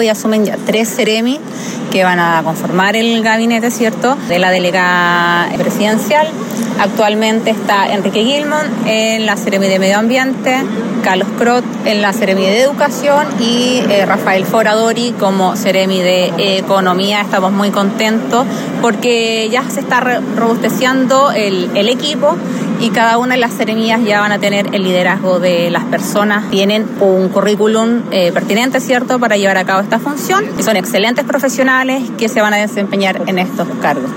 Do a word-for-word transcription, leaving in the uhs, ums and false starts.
Y asumen ya tres Ceremi que van a conformar el gabinete, ¿cierto?, de la delegada presidencial. Actualmente está Enrique Gilmon en la Ceremi de Medio Ambiente, Carlos Crot en la Ceremi de Educación y eh, Rafael Foradori como Ceremi de Economía. Estamos muy contentos porque ya se está re- robusteciendo el, el equipo y cada una de las ceremías ya van a tener el liderazgo de las personas. Tienen un currículum eh, pertinente, ¿cierto?, para llevar a cabo esta función y son excelentes profesionales que se van a desempeñar en estos cargos.